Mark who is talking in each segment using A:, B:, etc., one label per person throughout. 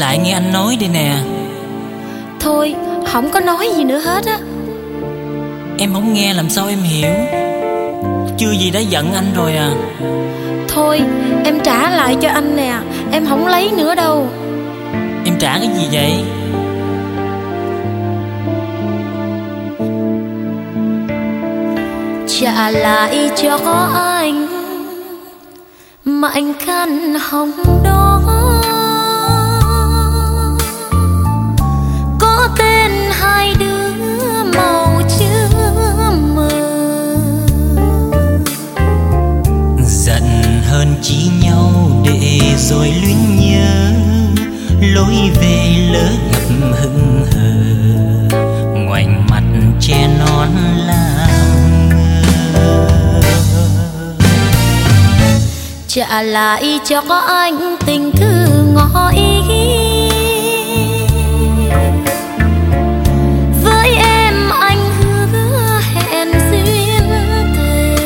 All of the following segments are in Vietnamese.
A: lại nghe anh nói đi nè.
B: Thôi, không có nói gì nữa hết á.
A: Em không nghe làm sao em hiểu. Chưa gì đã giận anh rồi à.
B: Thôi, em trả lại cho anh nè. Em không lấy nữa đâu.
A: Em trả cái gì vậy?
B: Trả lại cho anh mảnh khăn hồng đó, có tên hai đứa màu chưa mờ.
A: Giận hơn chỉ nhau để rồi luyến nhớ, lối về lỡ gặp hững hờ, ngoảnh mặt che nón làm ngơ.
B: Trả lại cho anh tình thư ngỏ ý, với em anh hứa hẹn duyên thề.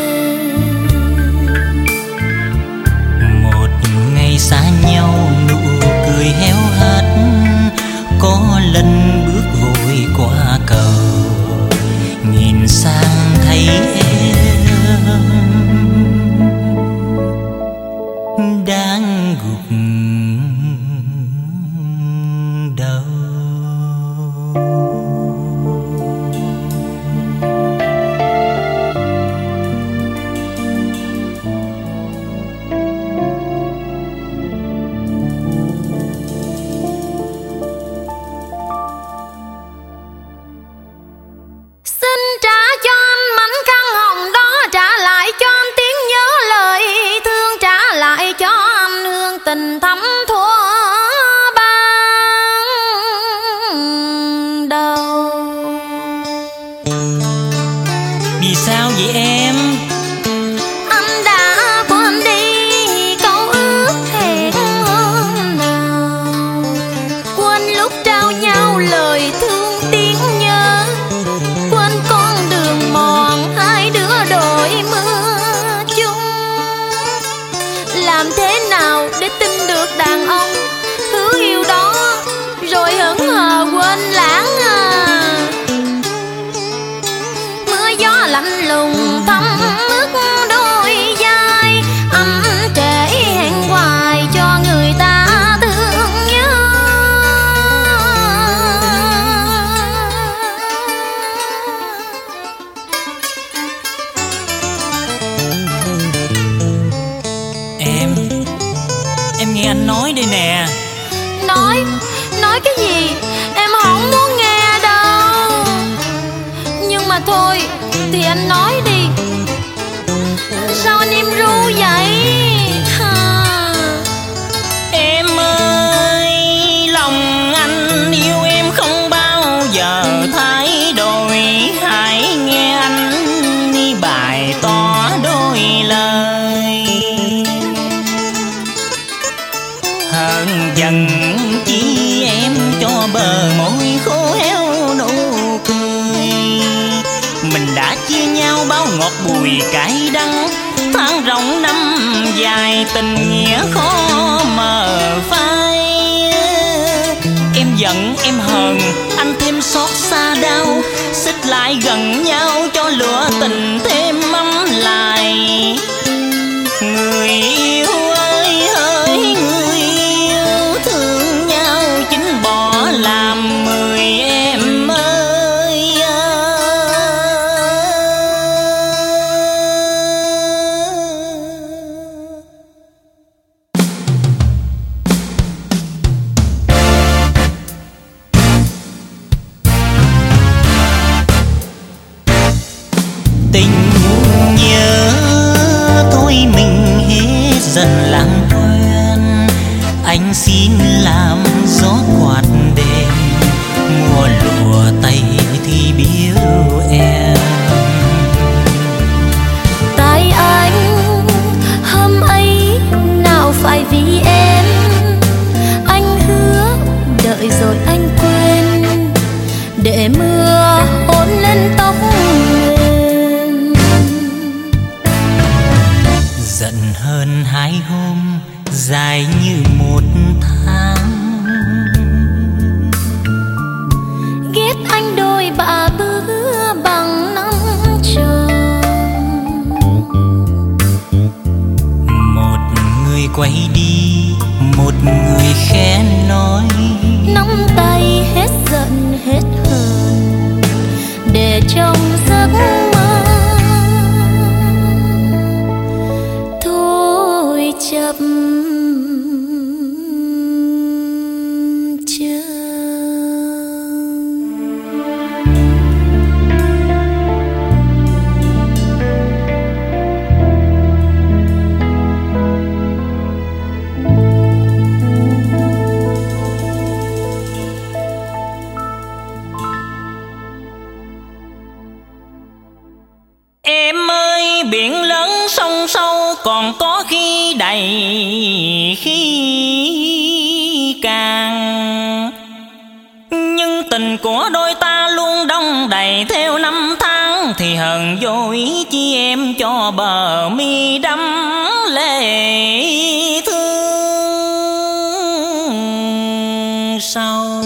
A: Một ngày xa nhau nụ cười héo hắt, có lần bước vội qua cầu, nhìn sang thấy em đang gục đầu.
B: Xin trả cho anh mảnh khăn hồng đó, trả lại cho anh tiếng nhớ lời thương, trả lại cho anh hương tình thắm thuở ban đầu.
A: Vì sao vậy em?
B: Anh đã quên đi câu ước hẹn hôm nào, quên lúc trao nhau lời thương tiếng nhớ, quên con đường mòn hai đứa đội mưa chung. Làm thế nào để tin được đàn ông hứa yêu đó rồi hững hờ quên lãng à? Mưa gió lạnh lùng thấm ướt đôi vai, anh trễ hẹn hoài cho người ta thương nhớ.
A: Em nghe anh nói đây nè.
B: Nói cái gì? Em không muốn nghe đâu. Nhưng mà thôi thì anh nói đi. Sao anh im ru vậy ha?
A: Em ơi, lòng anh yêu em không bao giờ thay đổi, hãy nghe anh bày tỏ đôi lời. Hờn giận chi em cho bờ môi khô héo nụ cười, mình đã chia nhau bao ngọt bùi cay đắng, tháng rộng năm dài tình nghĩa khó mờ phai. Em giận em hờn anh thêm xót xa đau, xích lại gần nhau cho lửa tình thêm ấm lại. Người yêu ơi hỡi người yêu, thương nhau chính bỏ làm mười em ơi. Tình nhớ thôi mình hết dần làm quen, anh xin làm gió quạt đêm, mùa lụa tay thì biếu em.
B: Tại anh hôm ấy nào phải vì em, anh hứa đợi rồi anh quên, để mưa hôn lên tóc em.
A: Giận hơn 2 hôm dài như 1 tháng, quay đi, một người khẽ nói
B: nắm tay hết giận hết hờn để trong giấc mơ thôi chập
A: biển lớn sông sâu còn có khi đầy khi càng, nhưng tình của đôi ta luôn đong đầy theo năm tháng, thì hờn dỗi chi em cho bờ mi đắm lệ thương sâu.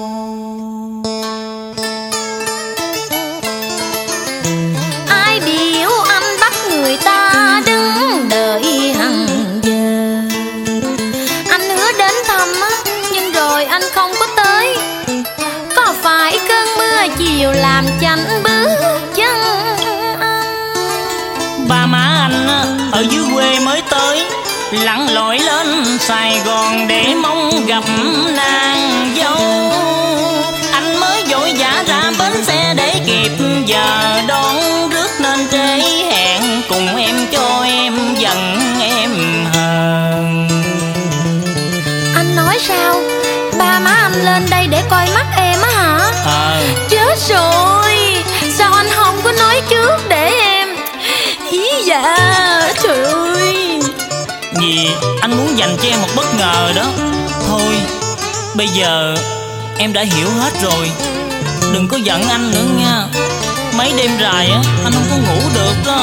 B: Người ta đứng đợi hằng giờ, anh hứa đến thăm nhưng rồi anh không có tới. Có phải cơn mưa chiều làm chạnh bước chân anh?
A: Ba má anh ở dưới quê mới tới, lặn lội lên Sài Gòn để mong gặp nàng dâu. Anh mới vội vã ra bến xe để kịp giờ đón rước nên trễ hẹn cùng em cho em giận em hờn.
B: Anh nói sao? Ba má anh lên đây để coi mắt em á hả? Chết rồi, sao anh không có nói trước để em? Ý dạ, trời ơi.
A: Vì anh muốn dành cho em một bất ngờ đó. Thôi, bây giờ em đã hiểu hết rồi, đừng có giận anh nữa nha. Mấy đêm dài á, anh không có ngủ được đó.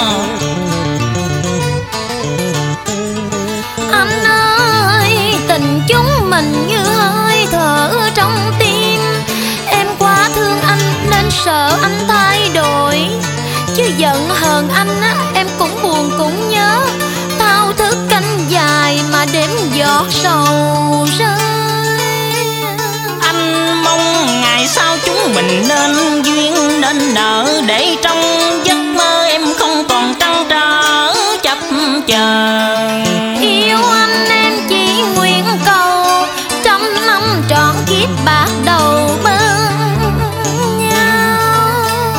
B: Anh ơi, tình chúng mình như hơi thở trong tim. Em quá thương anh nên sợ anh thay đổi, chứ giận hờn anh á, em cũng buồn cũng nhớ. Thao thức canh dài mà đếm giọt sầu rơi.
A: Anh mong ngày sau chúng mình nên duyên nên nợ, để trong giấc mơ em không còn trăn trở chấp chờ.
B: Yêu anh em chỉ nguyện cầu trăm năm trọn kiếp bạc đầu bên nhau.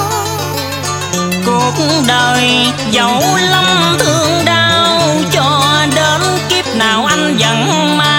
A: Cuộc đời dẫu lắm thương đau, cho đến kiếp nào anh vẫn mãi